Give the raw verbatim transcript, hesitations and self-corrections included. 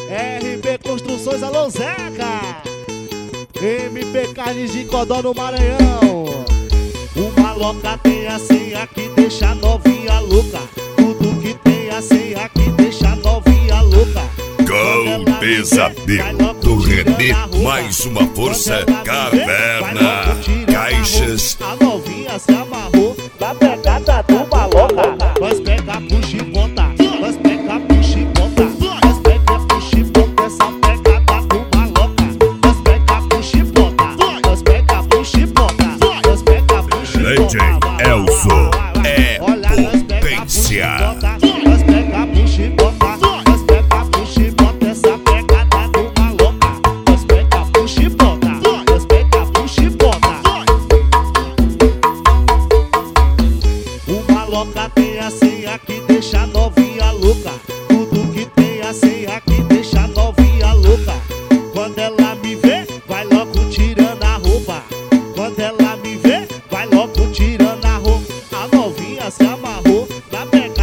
R B Construções, alô Zeca. M P Carnes de Codó no Maranhão. O Maloca tem a senha que deixa novinha louca. Tudo que tem a senha que deixa novinha louca. Com o pesadelo do Renê, mais uma força caverna. Caixas. A novinha se amarrou da pegada do Maloca. Nós pega, puxa e bota. Nós pega, puxa e bota. Nós pega, puxa e bota essa pegada do Maloca. Nós pega, puxa e bota. Nós pega, puxa e bota. Nós pega, puxa e bota. D J Elzo é potência. Nós pega, puxa e bota. Nós pega, puxa e bota essa pegada do Maloca. Nós pega, puxa e bota. Nós pega, puxa e bota. O Maloca tem a senha que deixa novinha louca. Tudo que tem a senha que deixa novinha louca. Quando ela me vê, vai logo tirando a roupa. Quando ela me vê, vai logo tirando a roupa. A novinha se amarrou na pegada